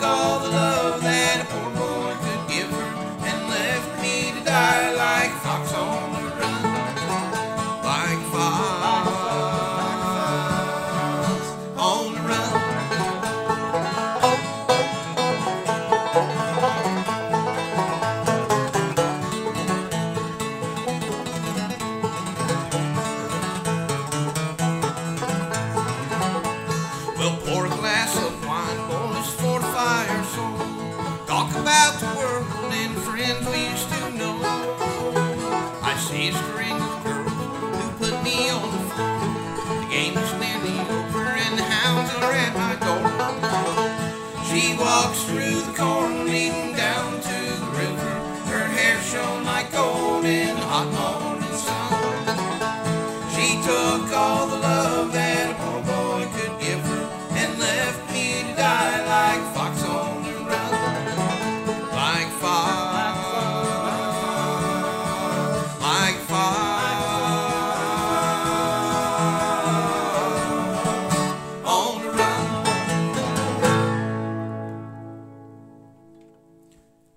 took all the love that a poor boy could give her and left me to die like a fox on the run. Like a fox on the run. Well, pour a glass of wine, boys, for the fire soul. Talk about the world and friends we used to know. I see a string of girls who put me on the floor. The game is nearly over and the hounds are at my door. She walks through the corn leading down to the river. Her hair shone like gold in the hot morning.